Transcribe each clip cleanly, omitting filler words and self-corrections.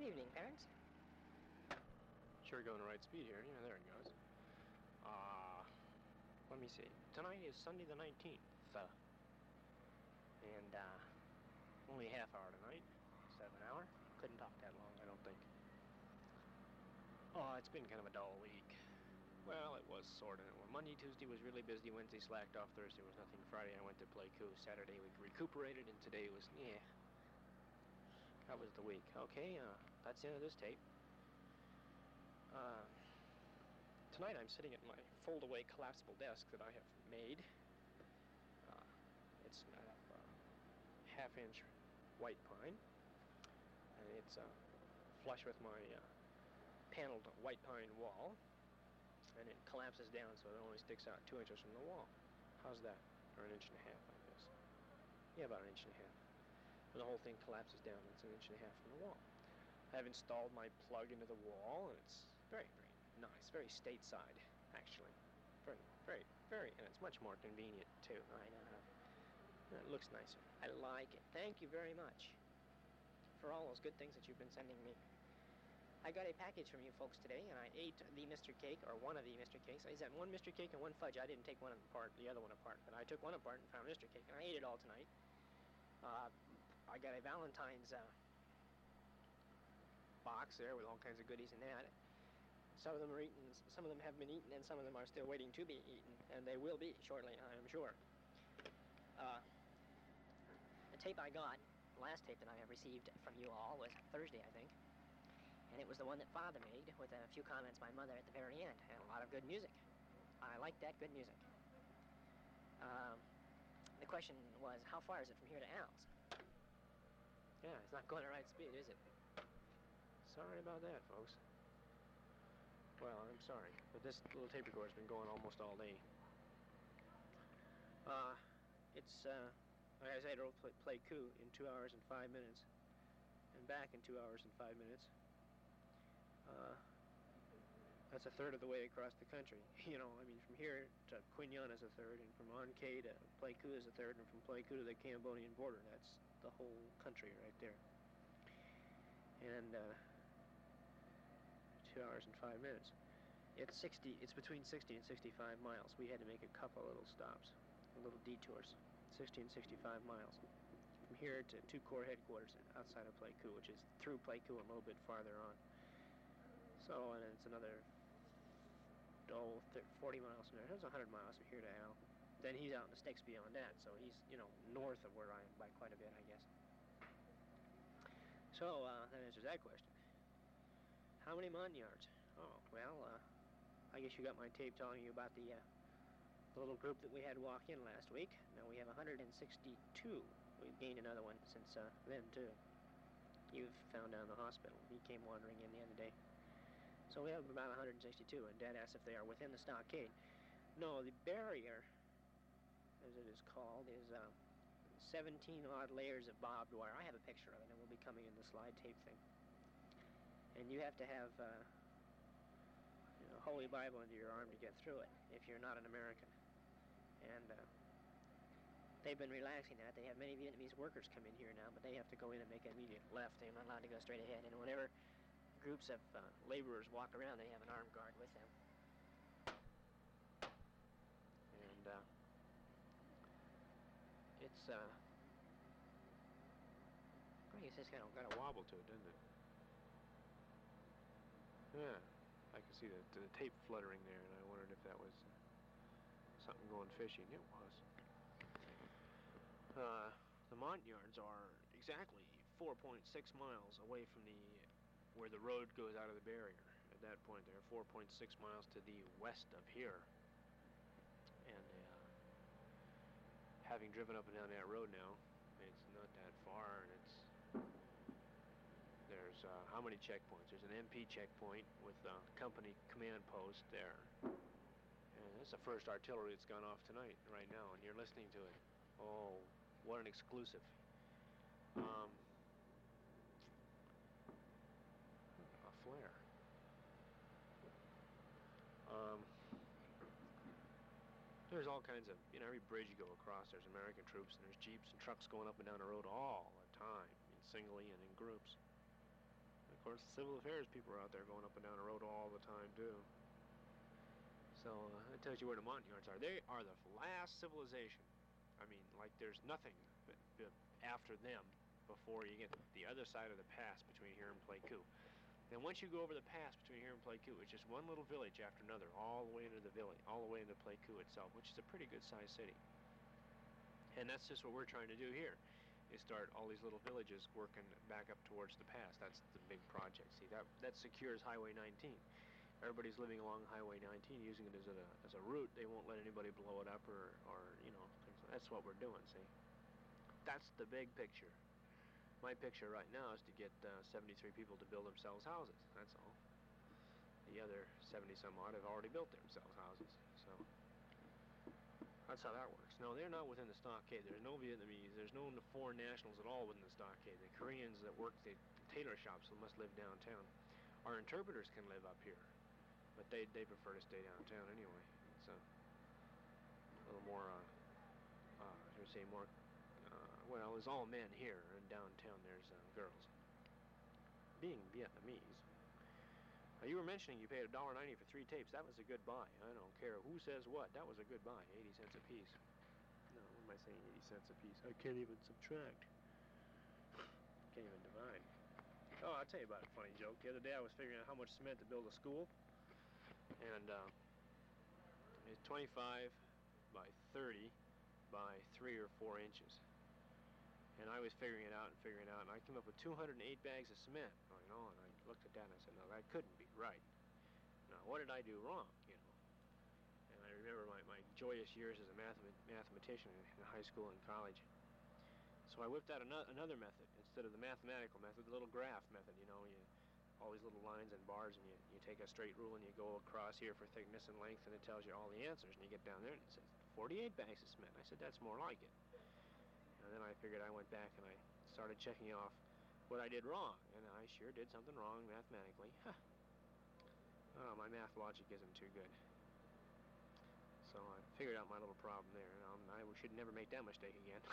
evening, Clarence. Sure going the right speed here. Yeah, there it goes. Let me see. Tonight is Sunday the 19th. And, only a half hour tonight. Instead of an hour. Couldn't talk that long, I don't think. Oh, it's been kind of a dull week. Well, it was sort of. Well, Monday, Tuesday was really busy. Wednesday slacked off. Thursday was nothing. Friday I went to play coup. Saturday we recuperated, and today was, yeah. That was the week. Okay, that's the end of this tape. Tonight I'm sitting at my fold-away collapsible desk that I have made. It's made of half-inch white pine, and it's flush with my paneled white pine wall, and it collapses down so it only sticks out 2 inches from the wall. How's that? Or 1.5 inches, I guess. Yeah, about 1.5 inches. And the whole thing collapses down. It's 1.5 inches from the wall. I've installed my plug into the wall, and it's very, very nice. Very stateside, actually. Very, very, very, and it's much more convenient, too. I know how. It looks nicer. I like it. Thank you very much for all those good things that you've been sending me. I got a package from you folks today, and I ate the Mr. Cake, or one of the Mr. Cakes. I said one Mr. Cake and one fudge. I didn't take one apart, the other one apart, but I took one apart and found Mr. Cake, and I ate it all tonight. I got a Valentine's box there with all kinds of goodies in that. Some of them are eaten, some of them have been eaten, and some of them are still waiting to be eaten, and they will be shortly, I am sure. The tape I got, the last tape that I have received from you all, was Thursday, I think, and it was the one that Father made with a few comments by Mother at the very end, and a lot of good music. I like that good music. The question was, how far is it from here to Al's? Yeah, it's not going at right speed, is it? Sorry about that, folks. Well, I'm sorry, but this little tape recorder's been going almost all day. It's, like I said, I drove play coup in 2 hours and 5 minutes, and back in 2 hours and 5 minutes. That's a third of the way across the country. You know, I mean, from here to Quy Nhon is a third, and from An Khê to Pleiku is a third, and from Pleiku to the Cambodian border, that's the whole country right there. And 2 hours and 5 minutes. It's between 60 and 65 miles. We had to make a couple little stops, little detours, 60 and 65 miles. From here to 2 Corps headquarters outside of Pleiku, which is through Pleiku a little bit farther on. So, and it's another 40 miles from there. That's 100 miles from here to Al. Then he's out in the sticks beyond that, so he's, you know, north of where I am by quite a bit, I guess. So, that answers that question. How many Montagnards? Oh, well, I guess you got my tape telling you about the little group that we had walk in last week. Now we have 162. We've gained another one since then, too. You've found down the hospital. He came wandering in the other day. So we have about 162, and Dad asked if they are within the stockade. No, the barrier, as it is called, is 17-odd layers of barbed wire. I have a picture of it, and it will be coming in the slide tape thing. And you have to have a Holy Bible under your arm to get through it, if you're not an American. And they've been relaxing that. They have many Vietnamese workers come in here now, but they have to go in and make an immediate left. They're not allowed to go straight ahead. And whenever groups of laborers walk around, they have an armed guard with them. And it's I guess it's kind of got a wobble to it, doesn't it? Yeah, I can see the tape fluttering there, and I wondered if that was something going fishing. It was. The Montagnards are exactly 4.6 miles away from where the road goes out of the barrier. At that point, they're 4.6 miles to the west of here. And having driven up and down that road now, it's not that far, and there's how many checkpoints? There's an MP checkpoint with a company command post there. And that's the first artillery that's gone off tonight, right now, and you're listening to it. Oh, what an exclusive. A flare. There's all kinds of, every bridge you go across, there's American troops, and there's jeeps and trucks going up and down the road all the time, singly and in groups. course, the civil affairs people are out there going up and down the road all the time, too. So, that tells you where the Montagnards are. They are the last civilization. I mean, like, there's nothing after them before you get the other side of the pass between here and Pleiku. Then once you go over the pass between here and Pleiku, it's just one little village after another, all the way into the village, all the way into Pleiku itself, which is a pretty good-sized city. And that's just what we're trying to do here, is start all these little villages working back up towards the pass. That's the big project. See, that secures Highway 19. Everybody's living along Highway 19, using it as a route. They won't let anybody blow it up or you know, things. That's what we're doing, see. That's the big picture. My picture right now is to get 73 people to build themselves houses. That's all. The other 70-some odd have already built themselves houses. So that's how that works. No, they're not within the stockade. There's no Vietnamese. There's no foreign nationals at all within the stockade. The Koreans that work the tailor shops must live downtown. Our interpreters can live up here, but they prefer to stay downtown anyway. It's a little more, should I say, more. Well, there's all men here, and downtown there's girls. Being Vietnamese. You were mentioning you paid $1.90 for 3 tapes. That was a good buy. I don't care who says what. That was a good buy. 80 cents a piece. No, what am I saying? 80 cents a piece. I can't even subtract. Can't even divide. Oh, I'll tell you about a funny joke. The other day I was figuring out how much cement to build a school. And it's 25 by 30 by 3 or 4 inches. And I was figuring it out, and I came up with 208 bags of cement. You know, and I looked at that and I said, no, that couldn't be right. Now, what did I do wrong, you know? And I remember my joyous years as a mathematician in high school and college. So I whipped out another method instead of the mathematical method, the little graph method. You know, all these little lines and bars, and you take a straight rule and you go across here for thickness and length, and it tells you all the answers. And you get down there and it says 48 bags of cement. I said, that's more like it. And then I figured, I went back and I started checking off what I did wrong, and I sure did something wrong mathematically. Oh, my math logic isn't too good. So I figured out my little problem there, and I should never make that mistake again.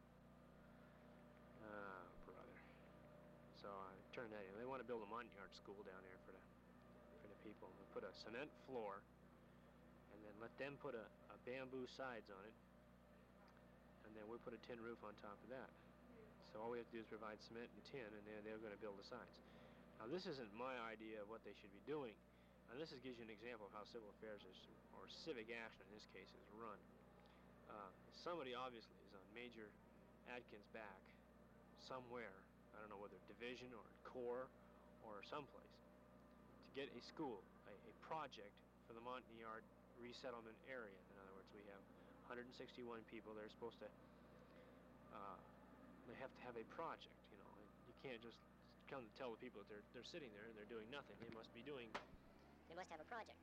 Brother. So I turned that in. They want to build a Montagnard school down there for the people. We put a cement floor, and then let them put a bamboo sides on it, and then we put a tin roof on top of that. So all we have to do is provide cement and tin, and they're going to build the sides. Now, this isn't my idea of what they should be doing. And this gives you an example of how civil affairs is, or civic action in this case, is run. Somebody obviously is on Major Adkins' back somewhere, I don't know whether division or corps or someplace, to get a school, a project for the Montagnard resettlement area. In other words, we have 161 people. They're supposed to, they have to have a project, you know. And you can't just come to tell the people that they're sitting there and they're doing nothing. They must be doing. They must have a project.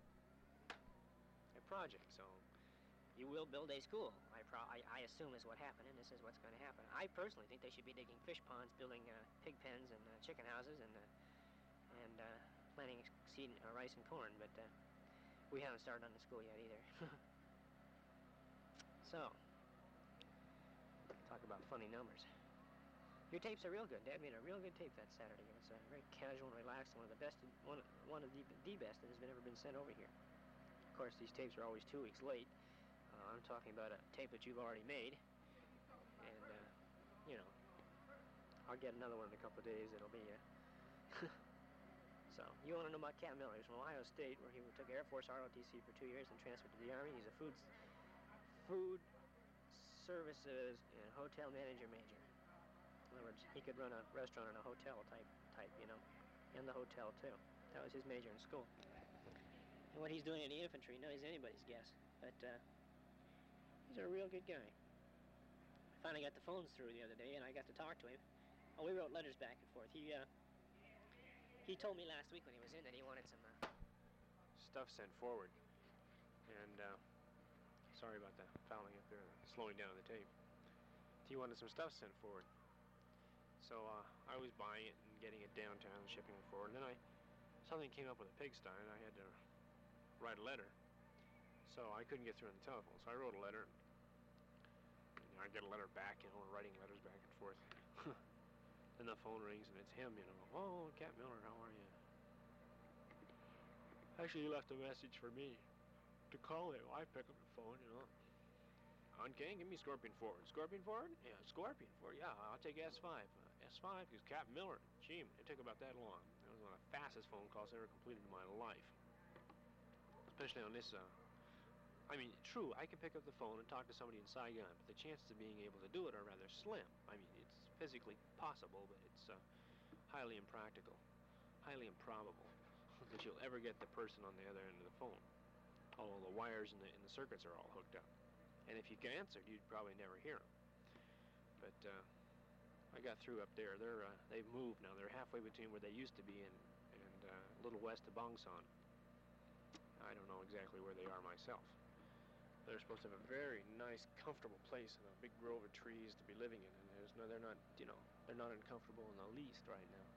A project. So you will build a school, I assume is what happened, and this is what's going to happen. I personally think they should be digging fish ponds, building pig pens and chicken houses, and planting seed, rice and corn, but we haven't started on the school yet either. So, talk about funny numbers. Your tapes are real good. Dad made a real good tape that Saturday. It was very casual and relaxed, one of the best, one of the best that has ever been sent over here. Of course, these tapes are always 2 weeks late. I'm talking about a tape that you've already made, and you know, I'll get another one in a couple of days. It'll be so. You want to know about Cat Miller? He's from Ohio State, where he took Air Force ROTC for 2 years and transferred to the Army. He's a food services and hotel manager major. In other words, he could run a restaurant and a hotel type, you know, and the hotel too. That was his major in school. And what he's doing in the infantry, no, he's anybody's guess. But he's a real good guy. I finally got the phones through the other day, and I got to talk to him. Oh, we wrote letters back and forth. He told me last week when he was in that he wanted some stuff sent forward. And sorry about that fouling up there, slowing down the tape. He wanted some stuff sent forward. So I was buying it and getting it downtown and shipping it forward. And then something came up with a pigsty, and I had to write a letter. So I couldn't get through on the telephone. So I wrote a letter. And I get a letter back, you know, writing letters back and forth. And the phone rings and it's him, you know. Oh, Cap Miller, how are you? Actually, he left a message for me to call him. I pick up the phone, you know. On King, give me Scorpion Forward. Scorpion Forward? Yeah, Scorpion Forward. Yeah, I'll take S5. S5 is Cap Miller. Gee, it took about that long. That was one of the fastest phone calls I ever completed in my life. Especially on this, I mean, true, I can pick up the phone and talk to somebody in Saigon, but the chances of being able to do it are rather slim. I mean, it's physically possible, but it's highly impractical, highly improbable that you'll ever get the person on the other end of the phone. Although the wires and the circuits are all hooked up. And if you answered, you'd probably never hear them. But I got through up there. They've moved now. They're halfway between where they used to be and a little west of Bangsan. I don't know exactly where they are myself. They're supposed to have a very nice, comfortable place and a big grove of trees to be living in. And they're not, you know, they're not uncomfortable in the least right now.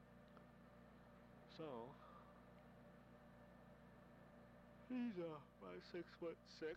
So he's about 6'6".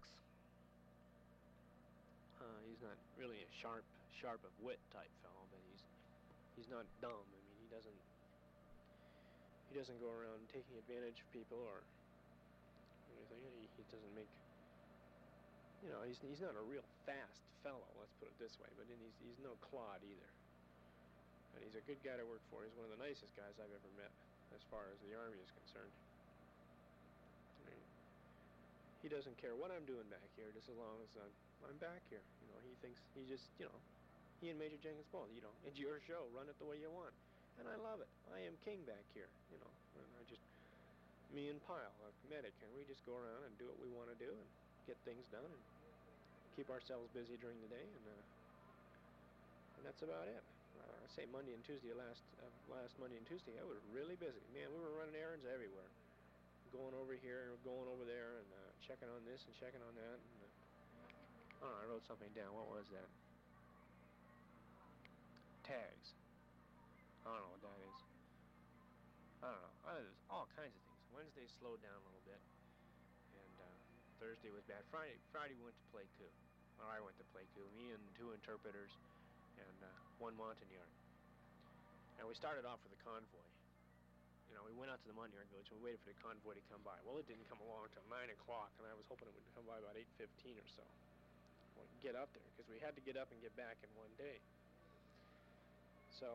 He's not really a sharp of wit type fellow, but he's not dumb. I mean, he doesn't go around taking advantage of people or anything. He doesn't make, you know, he's not a real fast fellow. Let's put it this way. But he's no clod either. And he's a good guy to work for. He's one of the nicest guys I've ever met, as far as the Army is concerned. I mean, he doesn't care what I'm doing back here, just as long as I'm back here. You know, he and Major Jenkins both, you know, it's your show, run it the way you want. And I love it. I am king back here, you know. And me and Pyle, our medic, and we just go around and do what we want to do and get things done and keep ourselves busy during the day, and that's about it. I say Monday and Tuesday, last Monday and Tuesday, I was really busy. Man, we were running errands everywhere. Going over here, going over there, and checking on this and checking on that. And, I wrote something down. What was that? Tags. I don't know what that is. I don't know. There's all kinds of things. Wednesday slowed down a little bit, and Thursday was bad. Friday we went to Pleiku. Or I went to Pleiku. Me and 2 interpreters and 1 Montagnard. And we started off with a convoy. You know, we went out to the Montagnard village and we waited for the convoy to come by. Well, it didn't come along until 9 o'clock, and I was hoping it would come by about 8:15 or so. Well, get up there, because we had to get up and get back in one day. So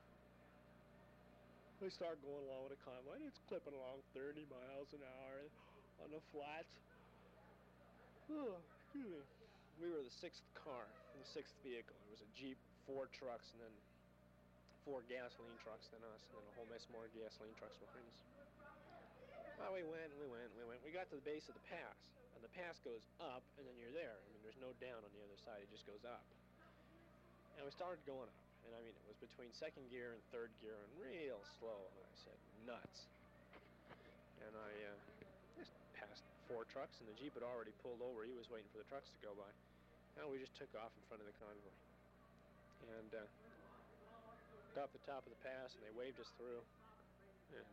we start going along with the convoy, and it's clipping along 30 miles an hour on the flats. Oh, excuse me. We were the 6th car, the 6th vehicle. It was a Jeep, 4 trucks, and then 4 gasoline trucks than us, and then a whole mess more gasoline trucks behind us. Well, we went. We got to the base of the pass, and the pass goes up, and then you're there. I mean, there's no down on the other side. It just goes up. And we started going up, and I mean, it was between 2nd gear and 3rd gear, and real slow. And I said, nuts. And I just passed 4 trucks, and the Jeep had already pulled over. He was waiting for the trucks to go by. And we just took off in front of the convoy. And got up the top of the pass, and they waved us through. And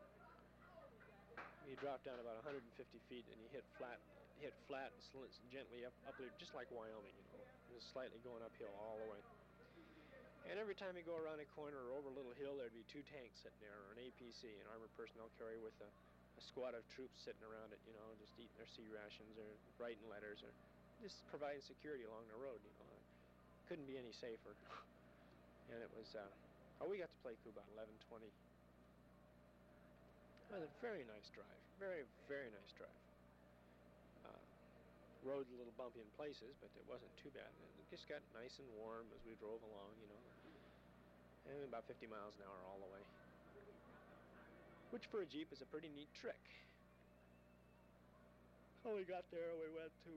you dropped down about 150 feet, and you hit flat and gently up there, just like Wyoming, you know. Just slightly going uphill all the way. And every time you go around a corner or over a little hill, there'd be 2 tanks sitting there, or an APC, an armored personnel carrier with a squad of troops sitting around it, you know, just eating their sea rations or writing letters or just providing security along the road, you know. Couldn't be any safer. And it was, we got to Pleiku about 11:20. It was a very nice drive. Very, very nice drive. Road a little bumpy in places, but it wasn't too bad. It just got nice and warm as we drove along, you know. And about 50 miles an hour all the way. Which for a Jeep is a pretty neat trick. So we got there, we went to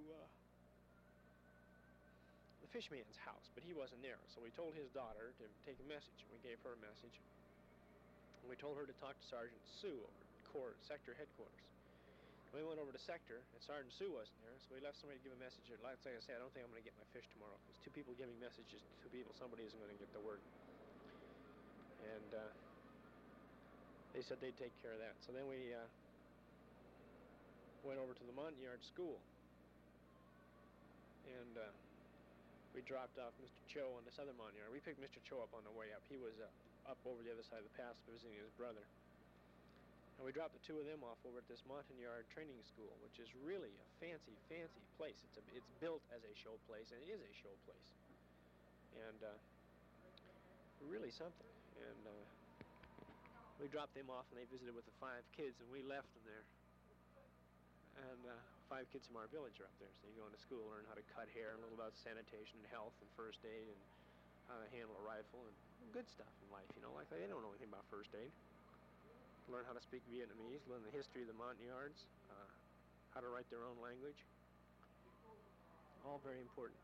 the fishman's house, but he wasn't there. So we told his daughter to take a message, and we gave her a message. And we told her to talk to Sergeant Sue over at Corps Sector Headquarters. We went over to Sector, and Sergeant Sue wasn't there, so we left somebody to give a message. Like I say, I don't think I'm going to get my fish tomorrow. There's 2 people giving messages to 2 people. Somebody isn't going to get the word. And they said they'd take care of that. So then we went over to the Montagnard School. And we dropped off Mr. Cho on this other Montagnard. We picked Mr. Cho up on the way up. He was up over the other side of the pass visiting his brother. And we dropped the two of them off over at this Montagnard training school, which is really a fancy, fancy place. It's built as a show place, and it is a show place. And really something. And we dropped them off, and they visited with the 5 kids, and we left them there. And 5 kids from our village are up there, so you go into school, learn how to cut hair, and a little about sanitation and health and first aid and how to handle a rifle and good stuff in life, you know, like they don't know anything about first aid. Learn how to speak Vietnamese, learn the history of the Montagnards, how to write their own language. All very important.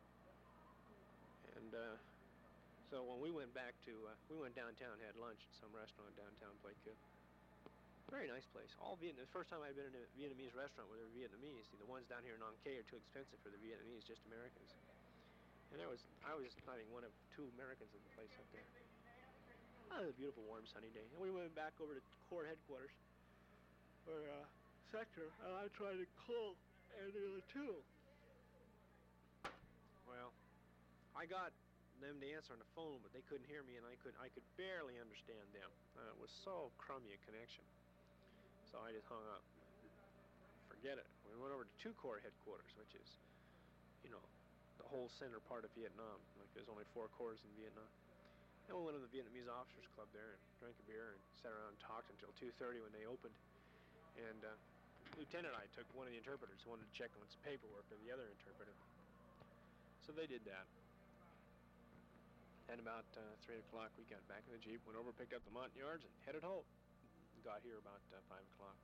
And so when we went back to, we went downtown, had lunch at some restaurant downtown, played good. Very nice place. All Vietnamese. First time I'd been in a Vietnamese restaurant where they were Vietnamese. The ones down here in Nong Kay are too expensive for the Vietnamese, just Americans. And I was I think one of 2 Americans in the place up there. Oh, it was a beautiful, warm, sunny day. And we went back over to Corps headquarters, or sector, and I tried to call Area 2. Well, I got them to answer on the phone, but they couldn't hear me, and I could barely understand them. It was so crummy a connection. So I just hung up. Forget it. We went over to 2 Corps headquarters, which is, you know, the whole center part of Vietnam. Like there's only 4 corps in Vietnam. And we went to the Vietnamese Officers Club there and drank a beer and sat around and talked until 2:30 when they opened. And Lieutenant and I took one of the interpreters who wanted to check on some paperwork of the other interpreter. So they did that. And about 3 o'clock we got back in the Jeep, went over, picked up the Montagnards, and headed home. Got here about 5 o'clock.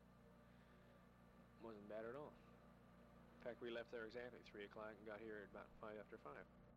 Wasn't bad at all. In fact, we left there exactly 3 o'clock and got here at about 5 after 5.